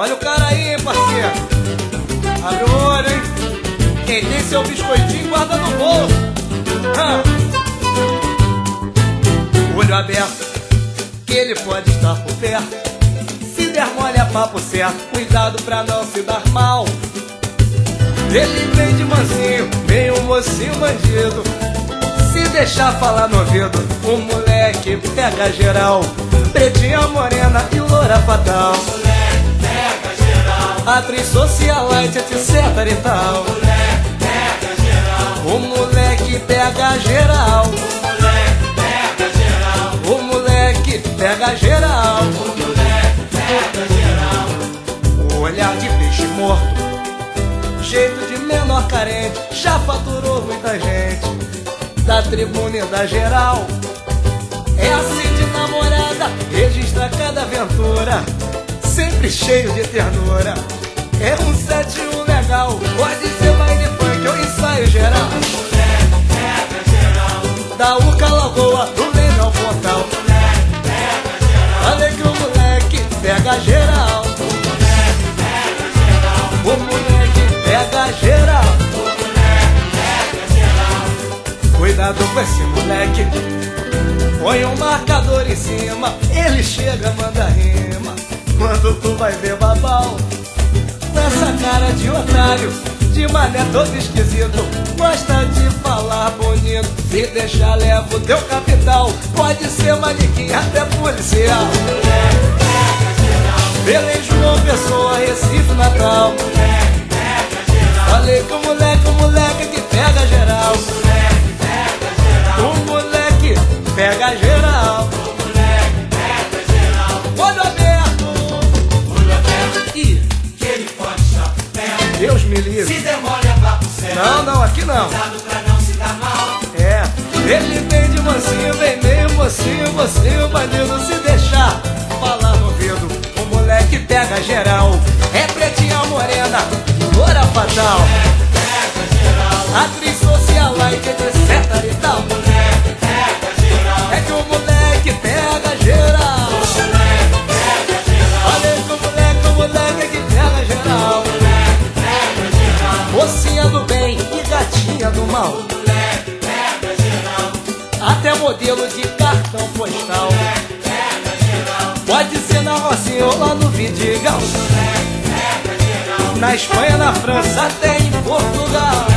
Olha o cara aí, parceiro. Abre o olho, hein? Quem tem seu biscoitinho guarda no bolso. Olho aberto, que ele pode estar por perto. Se der mole é papo certo, cuidado pra não se dar mal. Ele vem de mansinho, meio mocinho bandido. Se deixar falar no ouvido, o moleque pega geral. Pretinha morena e loura fatal. O moleque pega geral. Atriz socialite, etc e tal. O moleque pega geral. O moleque pega geral. O moleque pega geral. O moleque pega geral. O moleque pega geral. O olhar de peixe morto, jeito de menor carente, já faturou muita gente da tribuna e da geral. É assim de namorada, registra cada aventura, sempre cheio de ternura. É um 7-1 legal, pode ser baile funk ou ensaio geral. O moleque pega geral. Da Uca Lagoa, do Leme ao Portal. O moleque pega geral. Falei que o moleque pega geral. O moleque pega geral. O moleque pega geral. O moleque pega geral. Cuidado com esse moleque, põe um marcador em cima, ele chega, manda rima. Quando tu vai ver babau, com essa cara de otário, de mané todo esquisito, gosta de falar bonito. Se deixar leva o teu capital, pode ser manequim até policial. O moleque pega geral. Belém, João Pessoa, Recife, Natal. O moleque pega geral. Falei que o moleque que pega geral. O moleque pega geral. O moleque pega geral. O moleque pega geral. Olho aberto. Olho aberto. Ih, Que ele pode estar por perto. Deus me Se livre. demora é papo certo. Não, não, aqui não. Cuidado pra não se dar mal. É, ele vem de mansinho, vem meio mocinho, mocinho bandido. Se deixar falar no ouvido, o moleque pega geral. É pretinha morena, loura fatal. Pega geral. Atriz socialite, etc e tal. O moleque pega geral. É que o moleque pega geral. O moleque pega geral. Olha que o moleque que pega geral. O moleque pega geral. Mocinha do bem e gatinha do mal. O moleque pega geral. Até modelo de cartão postal. O moleque pega geral. Pode ser na Rocinha ou lá no Vidigal. O moleque pega geral. Na Espanha, na França, até em Portugal.